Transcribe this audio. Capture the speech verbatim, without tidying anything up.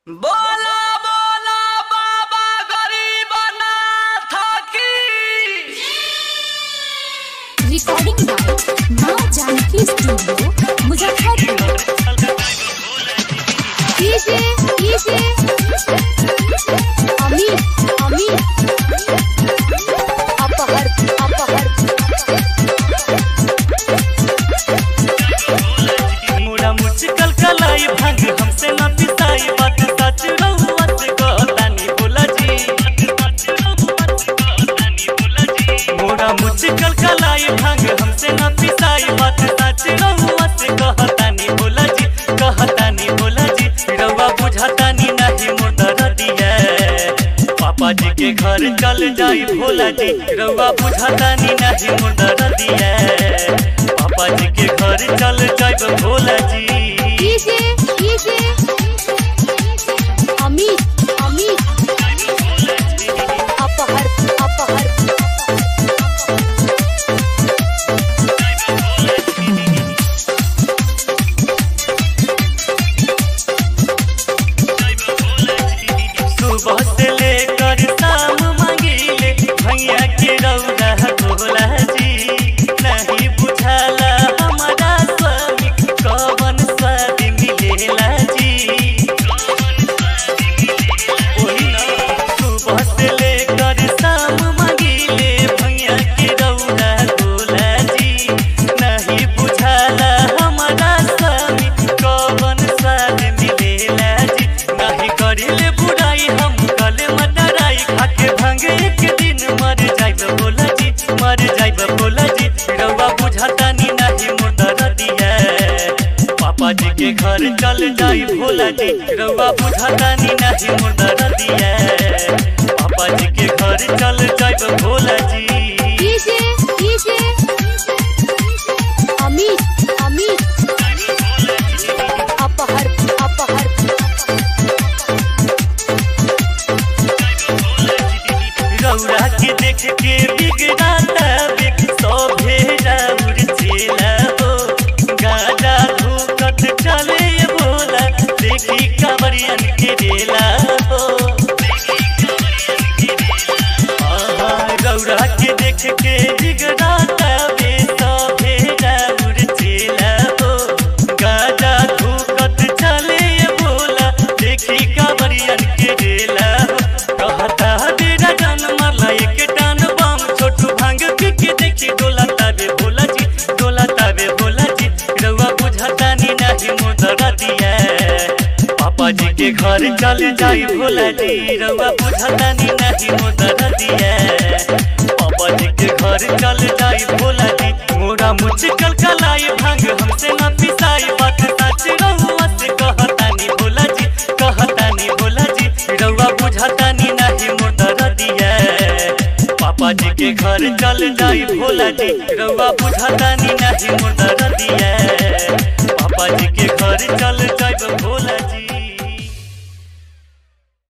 बोला बोला बाबा गरीबनाथ की। Recording by Maa Janaki studio Muzaffarpur. DJ DJ Amit Amit अपहर अपहर मुड़ा मुचकल कलाई भांग हमसे न पिसाई बात सच रहुआ से कहतानी बोला जी। मुड़ा मुचकल कलाई भांग हमसे न पिसाई बात सच रहुआ से कहतानी बोला जी कहतानी बोला जी। रहुआ बुझातानी नहीं मोर दर्दिया पापा जी के घर चल जाई भोला जी। रहुआ बुझातानी नहीं मोर दर्दिया पापा जी के घर चल जाई भोला जी। डीजे डीजे अमित अमित अपहर अपहर सुबह से लेकर शाम मांगिले भैया के रौदा भोला जी। नहीं बुझाला हमारा स्वामी कवन स्वाद मिलेला जी। सुबह से लेकर शाम मांगिले भैया के रौदा भोला जी। नहीं बुझाला हमारा स्वामी कवन स्वाद मिलेला जी। नहीं करिले बुराई हम कल मटराई खाके भांग एक दिन मर जाइब बोला जी मर जाइब बोला जी। रउआ बुझातानी नहीं मोर दर्दिया पापा जी के घर चल जाई भोला जी। रउआ बुझातानी नहीं मोर दर्दिया पापा जी के घर चल जाइब भोला जी। डीजे डीजे अमित अमित अपहर अपहर रौरा के देख के बिगड़ाता बेक सौ भेड़ा उड़चेला हो। गाजा धूकत चले भोला देखी कांवरियन के रेला हो। रौरा के देख के बिगड़ाता बे सौ भेड़ा उड़चेला हो। गाजा धूकत चले भोला देखी कांवरियन के रेला हो। कहता डेरा जन मारला एक टान बम छोटू भांग पी के देखी डोला ताबे भोला जी डोला ताबे भोला जी। रउआ बुझातानी नहीं मोर दर्दिया पापा जी के घर चल जाई भोला जी। रउआ बुझातानी नहीं मोर दर्दिया पापा जी के घर चल जाई भोला जी। मोरा मुचकल कलाई भांग हमसे न पिसाई बात सच रउआ से कहतानी भोला जी कहतानी भोला जी। रउआ बुझातानी नहीं मोर दर्दिया पापा जी के घर चल जाई भोला जी। रउआ बुझातानी नहीं मोर दर्दिया